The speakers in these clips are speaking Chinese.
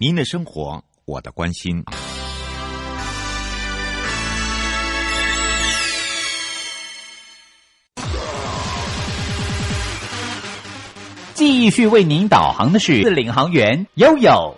您的生活，我的关心。 继续为您导航的是领航员悠悠。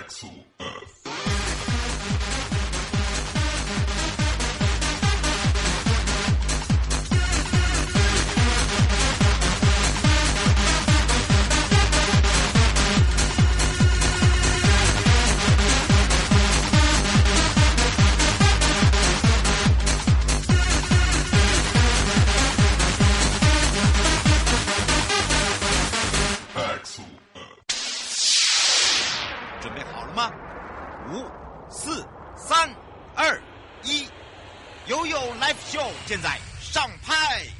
准备好了吗？5、4、3、2、1，悠悠 Live Show 现在上拍。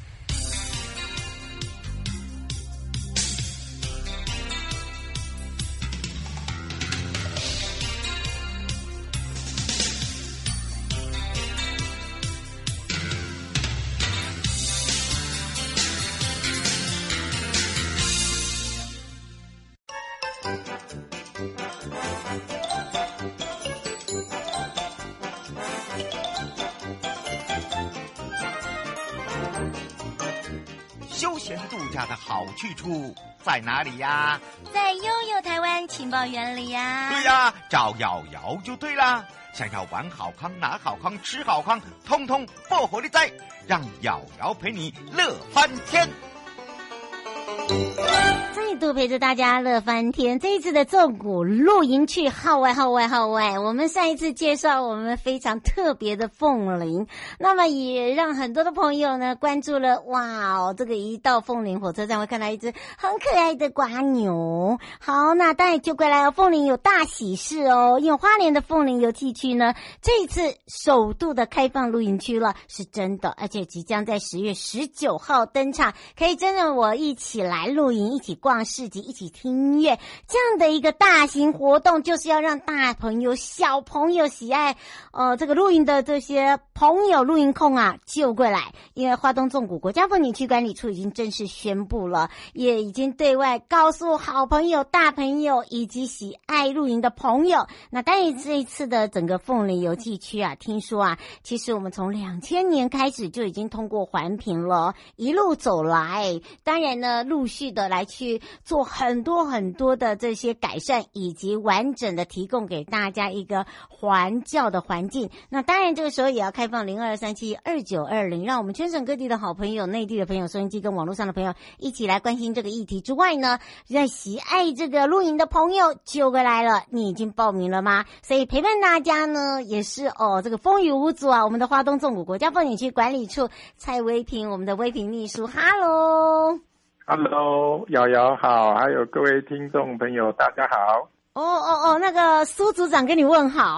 休闲度假的好去处在哪里呀？ 在悠悠台湾情报园里呀。 对呀，找瑶瑶就对啦。想要玩好康、拿好康、吃好康，通通不火力在，让瑶瑶陪你乐翻天。 再度陪着大家乐翻天。这一次的纵谷露营区号外，我们上一次介绍我们非常特别的凤林，那么也让很多的朋友呢关注了。哇哦，这个一到凤林火车站会看到一只很可爱的蝸牛。好，那当然就归来哦，凤林有大喜事哦，因为花莲的凤林游憩区呢这一次首度的开放露营区了，是真的，而且即将在10月19号登场，可以真的我一起来露营，一起逛市集，一起听音乐，这样的一个大型活动就是要让大朋友小朋友喜爱这个露营的这些朋友露营控啊就过来。因为花东纵谷国家风景区管理处已经正式宣布了，也已经对外告诉好朋友大朋友以及喜爱露营的朋友。那当然这一次的整个凤林游憩区啊，听说啊其实我们从2000年开始就已经通过环评了，一路走来当然呢陆续的来去做很多的这些改善，以及完整的提供给大家一个环教的环境。那当然这个时候也要开放02372920，让我们全省各地的好朋友、内地的朋友、收音机跟网络上的朋友一起来关心这个议题之外呢，在喜爱这个露营的朋友就过来了，你已经报名了吗？所以陪伴大家呢也是这个风雨无阻啊，我们的花东纵谷国家风景区管理处蔡威平，我们的威平秘书，哈喽。 Hello， 瑶瑶好，还有各位听众朋友，大家好。 那个苏组长跟你问好。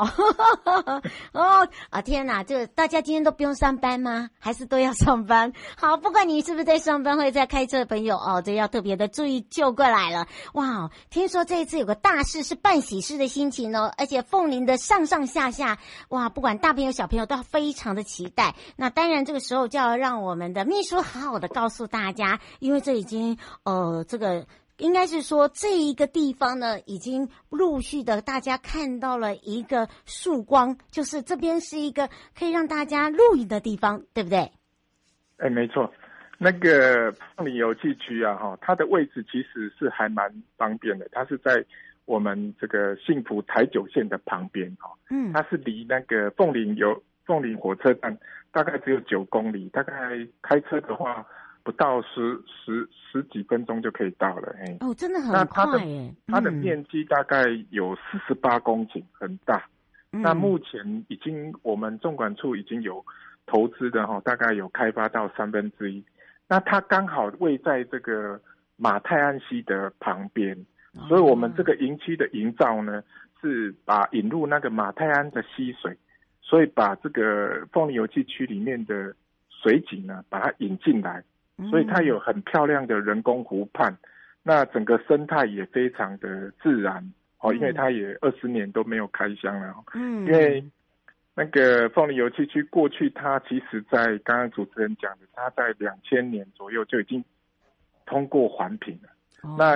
天哪，这大家今天都不用上班吗？还是都要上班？好，不管你是不是在上班或者在开车的朋友这要特别的注意就过来了。哇，听说这一次有个大事，是办喜事的心情哦，而且凤林的上上下下，哇，不管大朋友小朋友都非常的期待。那当然这个时候就要让我们的秘书好好的告诉大家，因为这已经这个应该是说这一个地方呢已经陆续的大家看到了一个曙光，就是这边是一个可以让大家露营的地方，对不对？ 没错，那个凤林游憩区啊它的位置其实是还蛮方便的，它是在我们这个幸福台九线的旁边它是离那个凤林火车站大概只有9公里，大概开车的话不到十几分钟就可以到了。 真的很快耶。 它的面积大概有48公顷，很大。那目前我们纵管处已经有投资的大概有开发到1/3。那它刚好位在这个马太安溪的旁边，所以我们这个营区的营造呢是把引入那个马太安的溪水，所以把这个凤林游憩区里面的水景呢把它引进来。所以它有很漂亮的人工湖畔，那整个生态也非常的自然因为它也20年都没有开箱了因为那个凤林游憩区过去它其实在刚刚主持人讲的，它在2000年左右就已经通过环评了那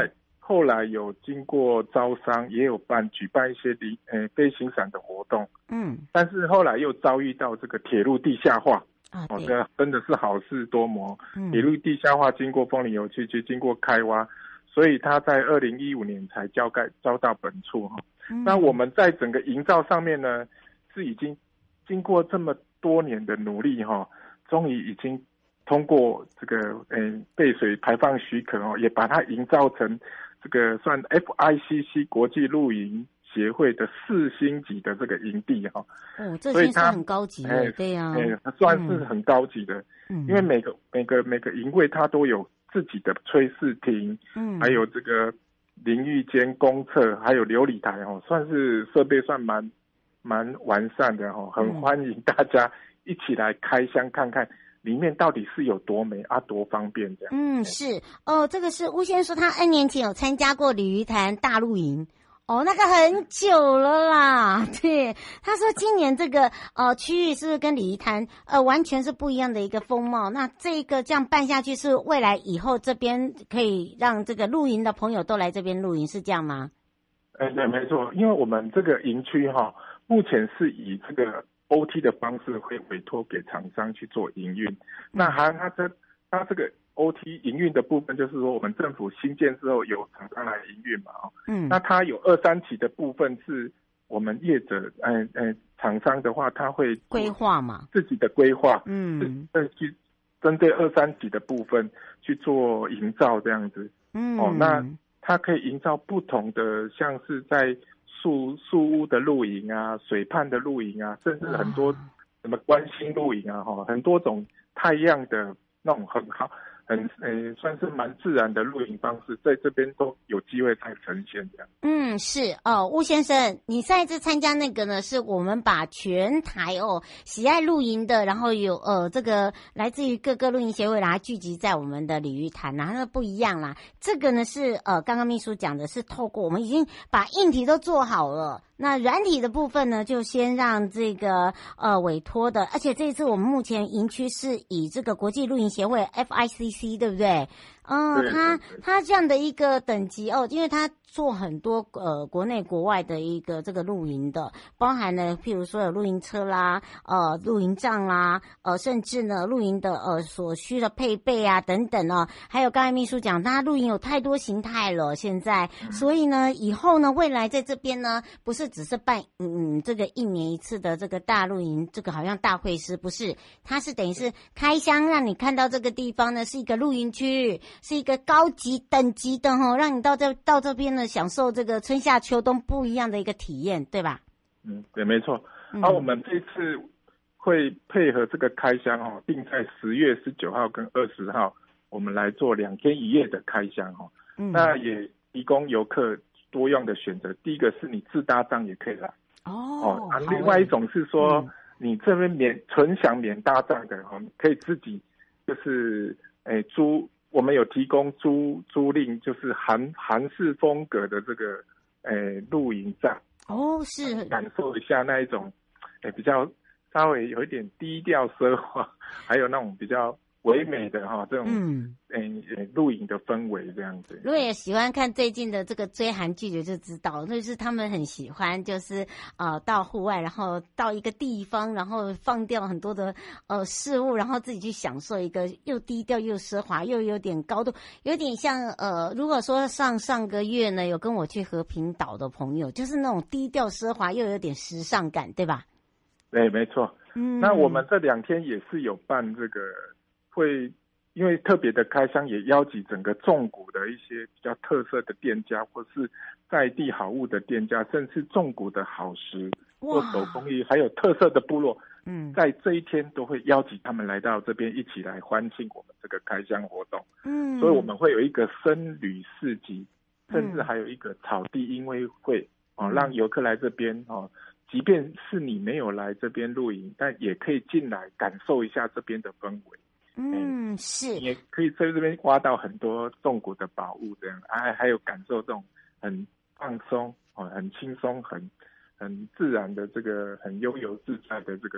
后来有经过招商，也有举办一些飞行伞的活动，但是后来又遭遇到这个铁路地下化，这真的是好事多磨。铁路地下化经过丰林油气区，经过开挖，所以它在2015年才交到本处那我们在整个营造上面呢，是已经经过这么多年的努力终于已经通过这个备水排放许可也把它营造成这个算 FICC 国际露营协会的4星级的这个营地这已经算很高级了，对啊， 它算是很高级的，因为每个营位它都有自己的炊事厅，还有这个淋浴间、公厕，还有流理台算是设备算蛮完善的很欢迎大家一起来开箱看看里面到底是有多美多方便这样。 是这个是巫先生说他 N 年前有参加过鲤鱼潭大露营。那个很久了啦，对，他说今年这个区域是不是跟鲤鱼潭完全是不一样的一个风貌？那这个这样办下去，是未来以后这边可以让这个露营的朋友都来这边露营，是这样吗？ 对，没错，因为我们这个营区目前是以这个 OT 的方式会委托给厂商去做营运，那它这个OT 营运的部分，就是说我们政府新建之后由厂商来营运嘛那它有2、3期的部分是我们业者厂商的话，他会规划嘛， 自己的规划去针对2、3期的部分去做营造这样子那它可以营造不同的，像是在树屋的露营水畔的露营甚至很多什么观星露营很多种太阳的那种很好算是蛮自然的露营方式，在这边都有机会再呈现这样。 是巫先生，你上一次参加那个呢，是我们把全台喜爱露营的，然后有这个来自于各个露营协会，然后聚集在我们的鲤鱼潭那不一样啦。这个呢是刚刚秘书讲的是透过我们已经把硬体都做好了。那软体的部分呢，就先让这个委托的，而且这一次我们目前营区是以这个国际露营协会 FICC 对不对？他这样的一个等级因为他做很多国内国外的一个这个露营的，包含了譬如说有露营车啦，露营帐啦，甚至呢露营的所需的配备等等还有刚才秘书讲，他露营有太多形态了现在，所以呢以后呢未来在这边呢不是只是办这个1年1次的这个大露营，这个好像大会师，不是，它是等于是开箱让你看到这个地方呢是一个露营区，是一个高级等级的让你到这边呢享受这个春夏秋冬不一样的一个体验，对吧？ 对，没错。我们这次会配合这个开箱定在10月19号跟20号，我们来做2天1夜的开箱那也提供游客多样的选择。第一个是你自搭帐也可以来另外一种是说你这边纯享免搭帐的可以自己就是租。我们有提供租赁，就是韩式风格的这个露营帐是感受一下那一种比较稍微有一点低调奢华，还有那种比较唯美的这种露营的氛围这样子。 如果也喜欢看最近的这个追韩剧的就知道，就是他们很喜欢就是到户外，然后到一个地方，然后放掉很多的事物，然后自己去享受一个又低调又奢华又有点高度，有点像如果说上个月呢有跟我去和平岛的朋友，就是那种低调奢华又有点时尚感，对吧？ 对，没错。那我们这2天也是有办这个会，因为特别的开箱也邀集整个纵谷的一些比较特色的店家，或是在地好物的店家，甚至纵谷的好食或手工艺，还有特色的部落，在这一天都会邀集他们来到这边一起来欢庆我们这个开箱活动。所以我们会有一个僧侣市集，甚至还有一个草地音乐会让游客来这边即便是你没有来这边露营，但也可以进来感受一下这边的氛围。 是， 也可以在这边挖到很多纵谷的宝物，这样还有感受这种很放松很轻松、很自然的这个很悠游自在的这个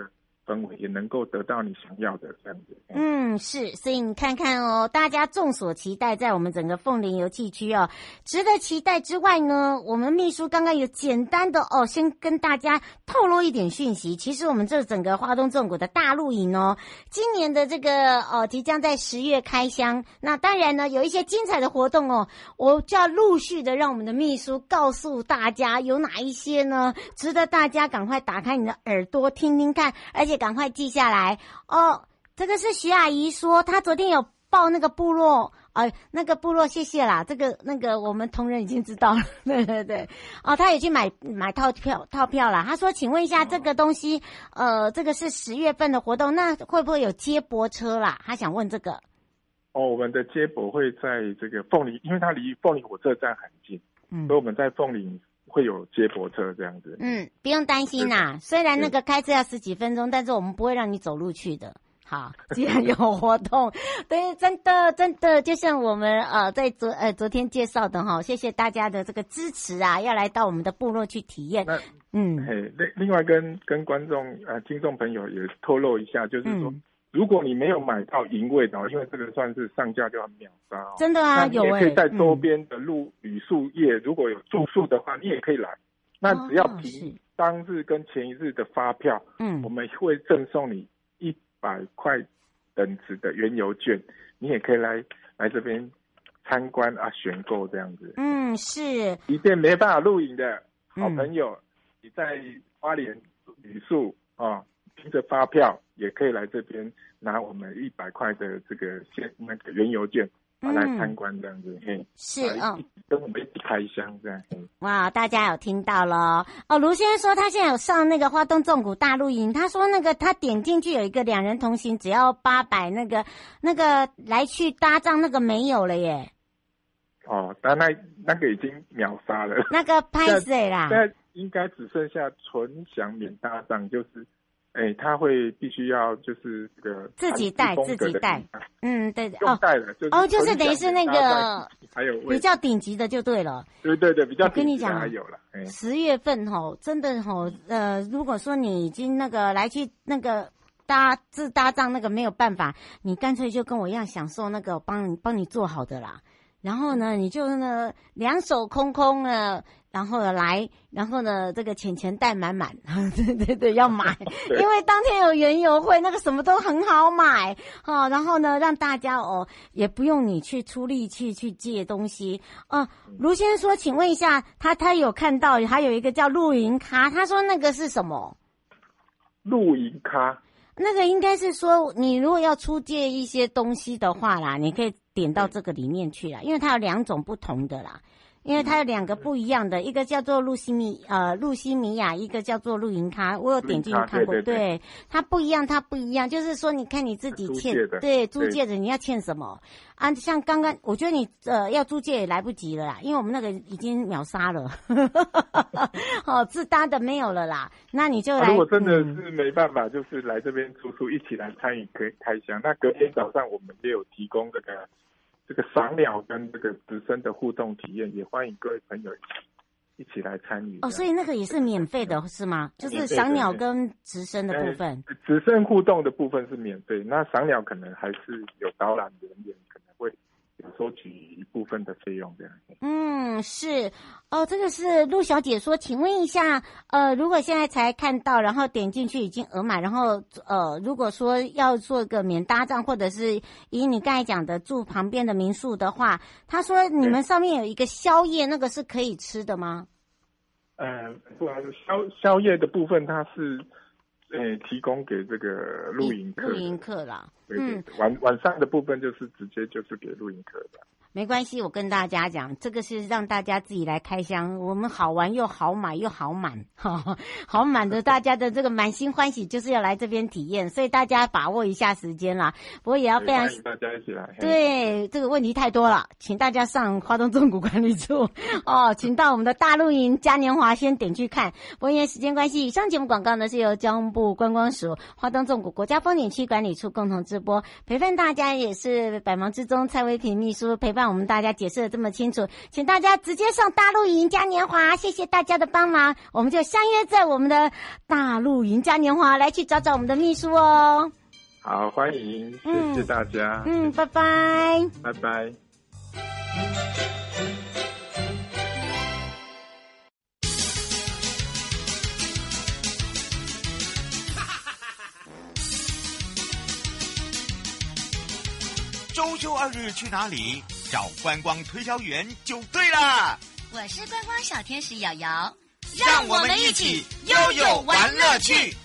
氛围，也能够得到你想要的这样子。 是，所以你看看哦，大家众所期待，在我们整个凤林游憩区哦，值得期待之外呢，我们秘书刚刚有简单的先跟大家透露一点讯息。其实我们这整个花东纵谷的大露营哦，今年的这个即将在10月开箱。那当然呢，有一些精彩的活动哦，我就要陆续的让我们的秘书告诉大家有哪一些呢，值得大家赶快打开你的耳朵听听看，而且赶快记下来哦。这个是徐阿姨说，她昨天有报那个部落，那个部落谢谢啦，那个我们同仁已经知道了，对对对，她也去买套票啦。她说，请问一下这个东西，这个是10月份的活动，那会不会有接驳车啦？她想问这个。 我们的接驳会在这个凤林，因为它离凤林火车站很近，所以我们在凤林会有接驳车这样子。 不用担心啦，虽然那个开车要10几分钟，但是我们不会让你走路去的。好，既然有活动，对，真的，就像我们在昨天介绍的哈，谢谢大家的这个支持啊，要来到我们的部落去体验。 另外跟观众听众朋友也透露一下，就是说，如果你没有买到营位的，因为这个算是上架就很秒杀哦。 真的啊，有你也可以在周边的旅宿业，如果有住宿的话，你也可以来。那只要凭当日跟前一日的发票，我们会赠送你100块等值的原油券，你也可以来这边参观选购这样子。 是。 即便没办法露营的好朋友，你在花莲旅宿凭着发票也可以来这边拿我们100块的这个那个原油券来参观这样子。 是跟我们一起开箱这样。 哇，大家有听到了卢先生说他现在有上那个花东纵谷大露营，他说那个他点进去有一个2人同行只要800，那个来去搭帐那个没有了耶。 但那个已经秒杀了。那个拍谁啦？ 现在应该只剩下纯享免搭帐，就是他会必须要就是这个自己带。对用带的就是等于是那个还有比较顶级的就对了。 对，比较顶级的还有了。 10月份真的如果说你已经那个来去那个自搭帐那个没有办法，你干脆就跟我一样享受那个帮你做好的啦。然后呢，你就2手空空的，然后呢，这个钱带满满，对，要买，因为当天有园游会，那个什么都很好买然后呢，让大家也不用你去出力气去借东西卢先生说，请问一下，他有看到还有一个叫露营咖，他说那个是什么？ 露营咖。 那个应该是说，你如果要出借一些东西的话啦，你可以点到这个里面去啦，因为它有2种不同的啦，因为它有2个不一样的，一个叫做露西米亚，一个叫做露营咖，我有点进去看过，对，它不一样，就是说你看你自己欠，对，租借的你要欠什么像刚刚我觉得你要租借也来不及了啦，因为我们那个已经秒杀了自搭的没有了啦，那你就来如果真的是没办法，就是来这边住宿一起来参与可以开箱，那隔天早上我们也有提供这个赏鸟跟这个直升的互动体验，也欢迎各位朋友一起来参与所以那个也是免费的是吗？就是赏鸟跟直升的部分。 直升互动的部分是免费，那赏鸟可能还是有导览人员可能会有收取一部分的费用这样。 是这个是陆小姐说，请问一下如果现在才看到，然后点进去已经额满，然后如果说要做个免搭帐，或者是以你刚才讲的住旁边的民宿的话，他说你们上面有一个宵夜，那个是可以吃的吗？ 不然宵夜的部分它是提供给这个露营客啦。对，晚上的部分就是直接就是给露营客的。 没关系，我跟大家讲，这个是让大家自己来开箱，我们好玩又好买又好满，好满的，大家的这个满心欢喜就是要来这边体验，所以大家把握一下时间啦。不过也要非常欢迎大家一起来。 对，这个问题太多了，请大家上花东纵谷管理处请到我们的大露营嘉年华先点去看。不过因为时间关系，以上节目广告呢是由交通部观光署花东纵谷国家风景区管理处共同直播，陪伴大家也是百忙之中蔡薇萍秘书陪伴让我们大家解释的这么清楚，请大家直接上大陆赢嘉年华，谢谢大家的帮忙，我们就相约在我们的大陆赢嘉年华来去找找我们的秘书哦。 好，欢迎，谢谢大家。 拜拜， 拜拜。 周休2日去哪里？找观光推销员就对啦。 我是观光小天使瑶瑶， 让我们一起悠悠玩乐趣。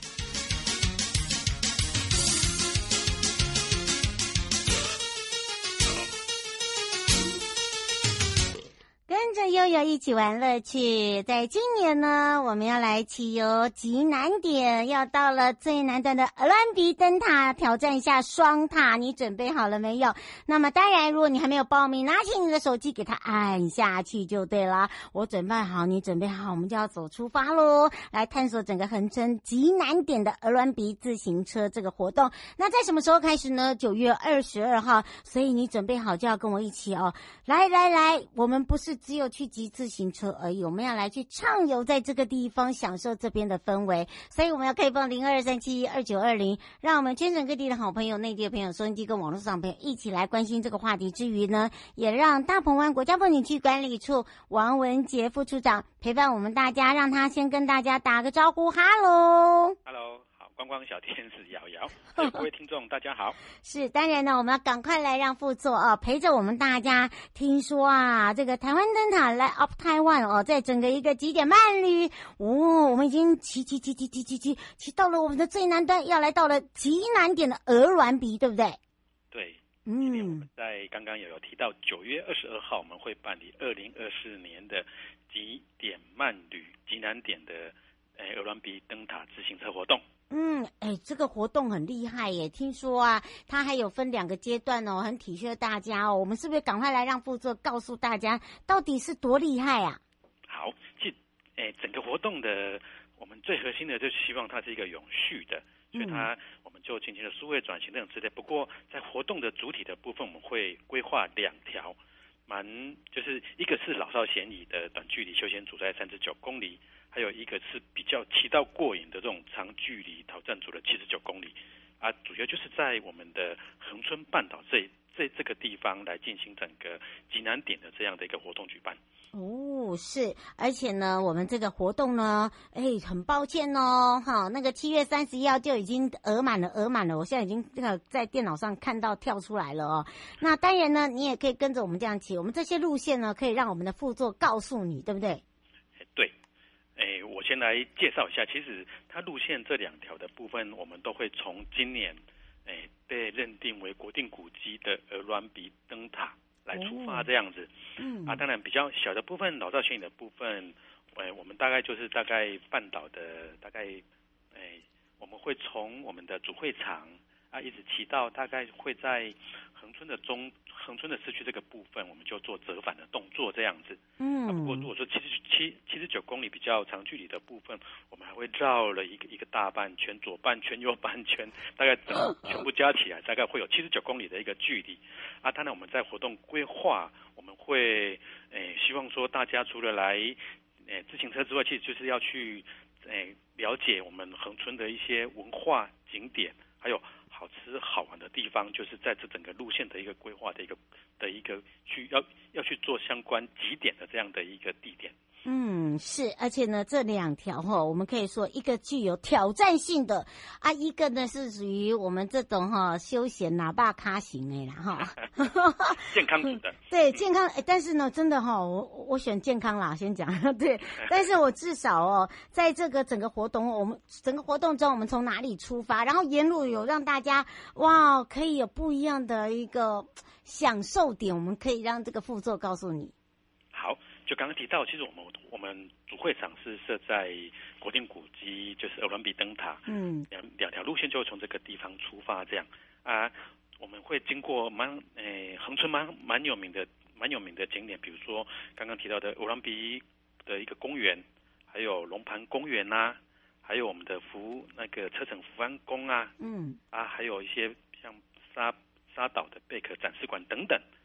跟着悠悠一起玩乐趣，在今年呢，我们要来骑游极难点，要到了最难段的鹅銮鼻灯塔，挑战一下双塔，你准备好了没有？那么当然，如果你还没有报名，拿起你的手机给它按下去就对了。我准备好，你准备好，我们就要出发咯，来探索整个恒春极难点的鹅銮鼻自行车这个活动。那在什么时候开始呢？9月22号，所以你准备好就要跟我一起哦。来，我们不是只有去骑自行车而已，我们要来去畅游在这个地方，享受这边的氛围。所以我们要开放02372920，让我们全省各地的好朋友、内地的朋友、收音机跟网络上的朋友一起来关心这个话题之余呢，也让大鹏湾国家风景区管理处王文杰副处长陪伴我们大家，让他先跟大家打个招呼。哈喽， 好，观光小天使瑶瑶，各位听众大家好。 是，当然呢，我们要赶快来让副座陪着我们大家。听说啊，这个台湾灯塔 Light Up Taiwan 在整个一个极点慢旅我们已经骑到了我们的最南端，要来到了极难点的鹅銮鼻，对不对？ 对，今天我们在刚刚有提到9月22号我们会办理2024年的极点慢旅极难点的鹅銮鼻灯塔自行车活动。 这个活动很厉害耶！听说啊，它还有分2个阶段哦，很体恤大家哦。我们是不是赶快来让副座告诉大家，到底是多厉害啊？ 好，整个活动的我们最核心的就是希望它是一个永续的，所以我们就进行了数位转型等之类。不过在活动的主体的部分，我们会规划2条，就是一个是老少咸宜的短距离休闲组在39公里。还有一个是比较骑到过瘾的这种长距离挑战组的79公里啊，主要就是在我们的恒春半岛这个地方来进行整个极难点的这样的一个活动举办。 是，而且呢，我们这个活动呢，很抱歉哦，那个7月31号就已经额满了，我现在已经在电脑上看到跳出来了哦。那当然呢，你也可以跟着我们这样骑，我们这些路线呢，可以让我们的副座告诉你，对不对？ 对。我先来介绍一下，其实它路线这2条的部分，我们都会从今年被认定为国定古迹的鹅銮鼻灯塔来出发这样子。当然比较小的部分，老少咸宜的部分，我们大概半岛的我们会从我们的主会场一直骑到大概会在恒春的市区这个部分，我们就做折返的动作这样子。不过如果说79公里比较长距离的部分，我们还会绕了一个大半圈，左半圈右半圈，大概全部加起来大概会有79公里的一个距离。当然我们在活动规划，我们会希望说大家除了来自行车之外，其实就是要去了解我们恒春的一些文化景点，还有好吃好玩的地方，就是在这整个路线的一个规划的一个要去做相关极点的这样的一个地点。 是，而且呢，这2条我们可以说一个具有挑战性的一个呢是属于我们这种休闲喇叭咖型的啦健康组的。 对，健康。但是呢，真的我选健康啦，先讲对。但是我至少在这个整个活动，我们整个活动中，我们从哪里出发，然后沿路有让大家可以有不一样的一个享受点，我们可以让这个副座告诉你。 好。就刚刚提到，其实我们主会场是设在国定古迹，就是鹅銮鼻灯塔。2条路线就会从这个地方出发，这样我们会经过恒春蛮有名的景点，比如说刚刚提到的鹅銮鼻的一个公园，还有龙盘公园还有我们的车城福安宫还有一些像沙岛的贝壳展示馆等等。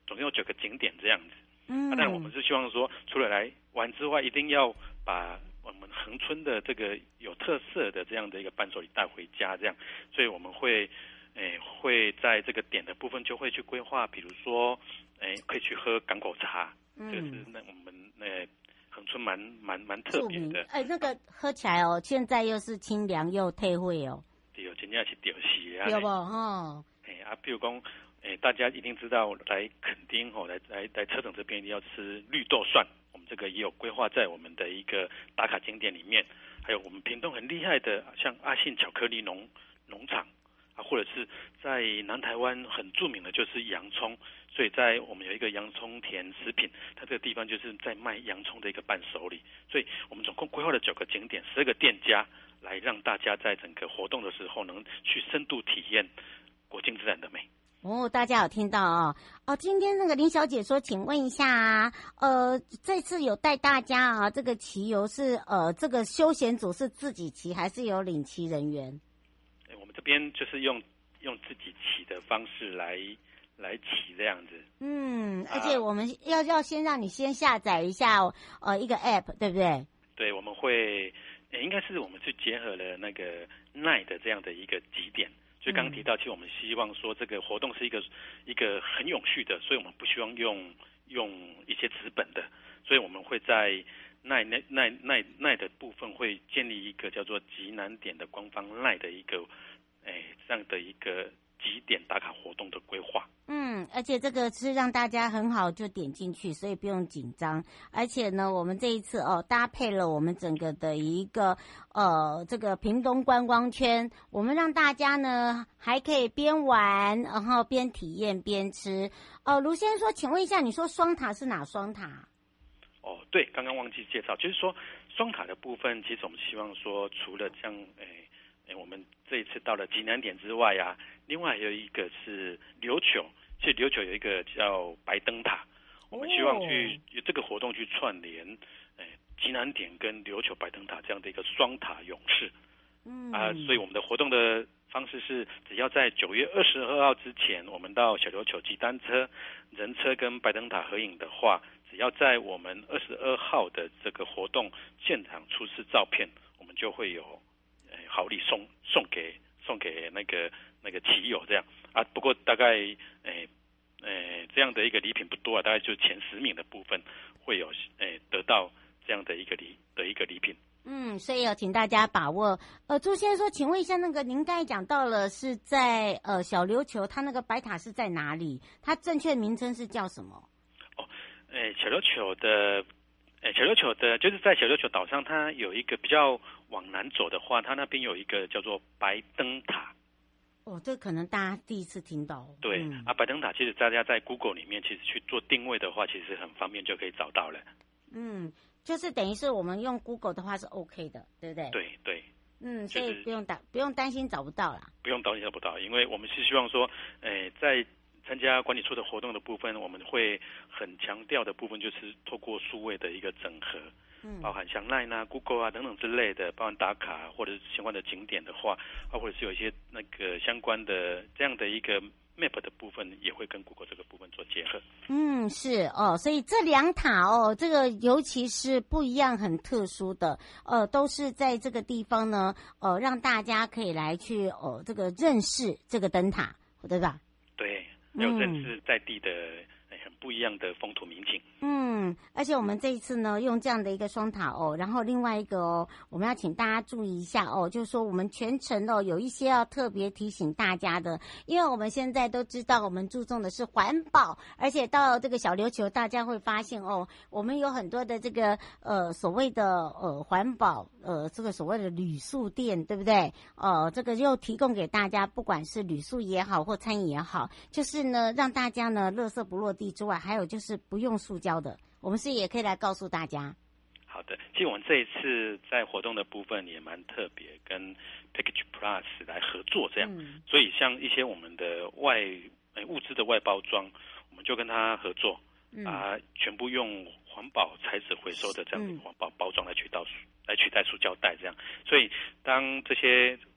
总共有9个景点这样子。但我们是希望说，除了来玩之外，一定要把我们恒春的这个有特色的这样的一个伴手礼带回家，这样，所以我们会在这个点的部分就会去规划，比如说，可以去喝港口茶，这个是我们恒春蛮特别的。 那个喝起来哦，现在又是清凉又退味哦。 对，真正是对是啊。 有不哈？ 比如讲，大家一定知道来垦丁来车城这边一定要吃绿豆蒜，我们这个也有规划在我们的一个打卡景点里面。还有我们屏东很厉害的，像阿信巧克力农场啊，或者是在南台湾很著名的就是洋葱，所以在我们有一个洋葱田食品，它这个地方就是在卖洋葱的一个伴手礼，所以我们总共规划了9个景点，12个店家，来让大家在整个活动的时候能去深度体验国境自然的美。 大家有听到今天那个林小姐说，请问一下啊，这次有带大家啊，这个骑游是这个休闲组是自己骑还是有领骑人员？ 我们这边就是用自己骑的方式来骑这样子。 而且我们要先让你先下载一下一个 app， 对不对？ 对，我们会应该是我们去结合了那个NINE的这样的一个集点。所以刚刚提到，其实我们希望说这个活动是一个很永续的，所以我们不希望用一些纸本的，所以我们会在NINE的部分会建立一个叫做极南点的官方NINE的一个这样的一个集点打卡活动的规划。 而且这个是让大家很好就点进去，所以不用紧张。而且呢，我们这一次搭配了我们整个的一个这个屏东观光圈，我们让大家呢还可以边玩，然后边体验边吃。卢先生说，请问一下，你说双塔是哪双塔？ 对，刚刚忘记介绍，就是说双塔的部分，其实我们希望说，除了像我们这一次到了极南点之外啊，另外还有一个是琉球。其实琉球有一个叫白灯塔，我们希望去这个活动去串联极南点跟琉球白灯塔这样的一个双塔勇士。所以我们的活动的方式是，只要在9月22号之前，我们到小琉球骑单车、人车跟白灯塔合影的话，只要在我们22号的这个活动现场出示照片，我们就会有好礼送给那个骑友这样啊。不过大概这样的一个礼品不多啊，大概就前10名的部分会有得到这样的一个礼品。 所以请大家把握。朱先生说，请问一下，那个您刚才讲到了是在小琉球，它那个白塔是在哪里？它正确名称是叫什么？ 小琉球的就是在小琉球岛上，它有一个比较往南走的话，它那边有一个叫做白灯塔。 这可能大家第一次听到。 对白灯塔其实大家在 Google 里面其实去做定位的话，其实很方便就可以找到了。 就是等于是我们用 Google 的话是 OK 的，对不对？ 对。 所以不用担心找不到啦。 不用担心找不到，因为我们是希望说，在参加管理处的活动的部分，我们会很强调的部分就是透过数位的一个整合，包含像 LINE 啊、Google 啊等等之类的，包含打卡或者是相关的景点的话，或者是有一些那个相关的这样的一个 Map 的部分，也会跟 Google 这个部分做结合。 是所以这2塔这个尤其是不一样、很特殊的都是在这个地方呢让大家可以来去这个认识这个灯塔，对吧？ 对，要认识在地的很不一样的风土民情。 而且我们这一次呢，用这样的一个双塔然后另外一个我们要请大家注意一下就是说我们全程有一些要特别提醒大家的，因为我们现在都知道我们注重的是环保，而且到这个小琉球，大家会发现我们有很多的这个所谓的环保这个所谓的旅宿店，对不对？这个又提供给大家，不管是旅宿也好或餐饮也好，就是呢让大家呢垃圾不落地之外，还有就是不用塑胶的，我们是也可以来告诉大家。 好的，其实我们这一次在活动的部分也蛮特别，跟 Package Plus 来合作这样，所以像一些我们的物资的外包装，我们就跟他合作，全部用环保材质回收的这样的环保包装来取代塑胶袋这样，所以当这些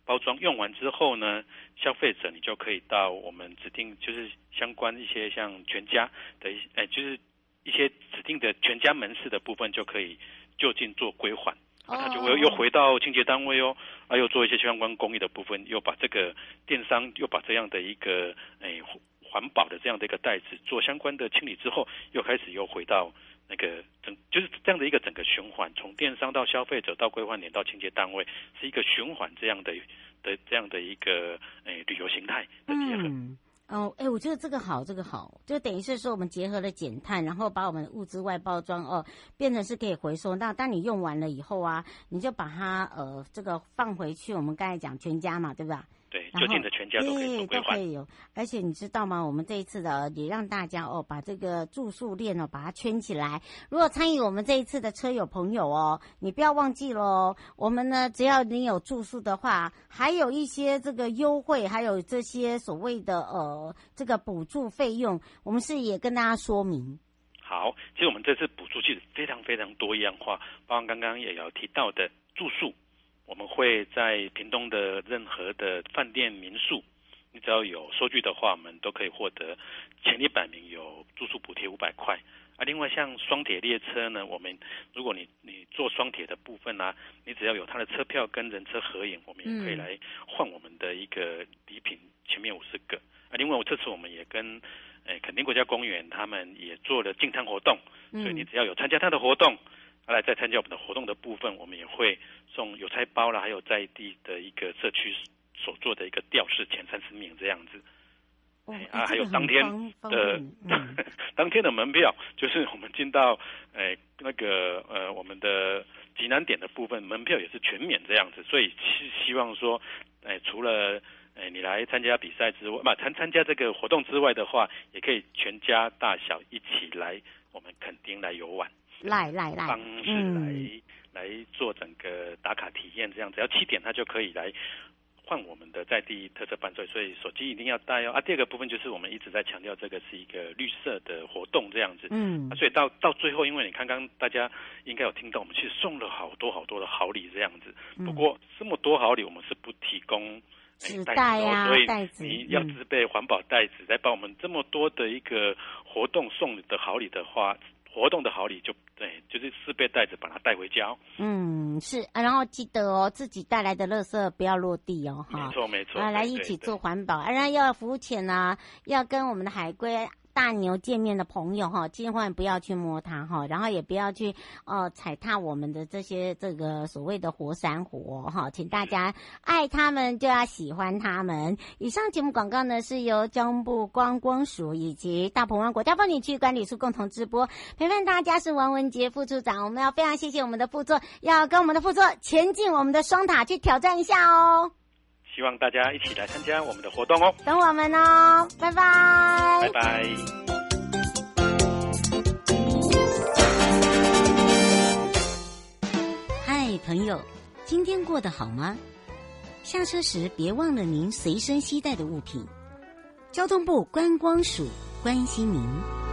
包装，用完之后呢，消费者你就可以到我们指定就是相关一些像全家的就是一些指定的全家门市的部分就可以就近做归还。他就会又回到清洁单位又做一些相关公益的部分，又把这个电商又把这样的一个环保的这样的一个袋子做相关的清理之后，又开始又回到那个就是这样的一个整个循环，从电商到消费者到归还点到清洁单位，是一个循环这样的一个旅游形态的结合。 我觉得这个好，就等于是说我们结合了减碳，然后把我们的物资外包装变成是可以回收。那当你用完了以后啊，你就把它这个放回去。我们刚才讲全家嘛，对吧？ 对，就近的全家都可以做归还， 都可以有。而且你知道吗？我们这一次的也让大家把这个住宿链把它圈起来。如果参与我们这一次的车友朋友你不要忘记咯，我们呢只要你有住宿的话，还有一些这个优惠，还有这些所谓的这个补助费用，我们是也跟大家说明。 好，其实我们这次补助其实非常非常多样化，包括刚刚也有提到的住宿。我们会在屏东的任何的饭店民宿，你只要有收据的话，我们都可以获得前100名有住宿补贴500块。另外像双铁列车呢，我们如果你坐双铁的部分你只要有它的车票跟人车合影，我们也可以来换我们的一个礼品，前面50个。另外这次我们也跟垦丁国家公园他们也做了净滩活动，所以你只要有参加他的活动，来再参加我们的活动的部分，我们也会送邮差包啦，还有在地的一个社区所做的一个吊饰前30名这样子。还有当天的当天的门票，就是我们进到我们的极南点的部分，门票也是全免这样子。所以希望说，除了你来参加比赛之外，参加这个活动之外的话，也可以全家大小一起来我们垦丁来游玩。来方式来做整个打卡体验，这样只要7点他就可以来换我们的在地特色伴奏，所以手机一定要带第二个部分就是我们一直在强调这个是一个绿色的活动这样子。所以到最后，因为你刚刚大家应该有听到，我们其实送了好多的好礼这样子。不过这么多好礼我们是不提供纸袋所以你要自备环保袋子，再把我们这么多的一个活动送的好礼的话，活动的好礼就是4倍袋子把它带回家。 是然后记得自己带来的垃圾不要落地没错来一起做环保，然后要浮潜要跟我们的海龟大牛见面的朋友千万不要去摸它然后也不要去踩踏我们的这个所谓的活珊瑚请大家爱他们就要喜欢他们。以上节目广告呢是由交通部观光署以及大鹏湾国家风景区管理处共同直播，陪伴大家是王文杰副处长。我们要非常谢谢我们的副座，要跟我们的副座前进我们的双塔去挑战一下希望大家一起来参加我们的活动等我们拜拜拜拜。 嗨朋友，今天过得好吗？下车时别忘了您随身携带的物品。交通部观光署关心您。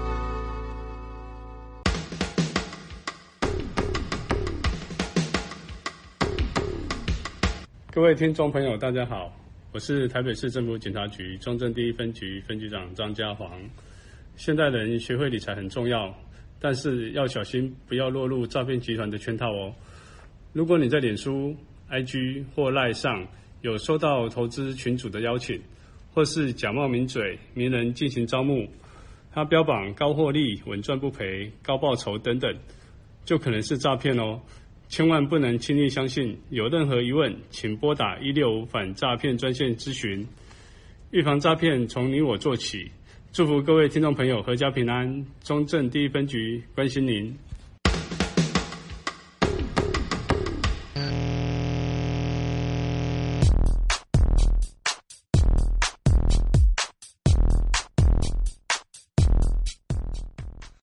各位听众朋友大家好，我是台北市政府警察局中正第1分局分局长张家煌。现代人学会理财很重要，但是要小心不要落入诈骗集团的圈套如果你在脸书、IG 或 LINE 上有收到投资群组的邀请，或是假冒名嘴名人进行招募，他标榜高获利、稳赚不赔、高报酬等等，就可能是诈骗千万不能轻易相信，有任何疑问请拨打165反诈骗专线咨询。预防诈骗从你我做起，祝福各位听众朋友阖家平安。中正第1分局关心您。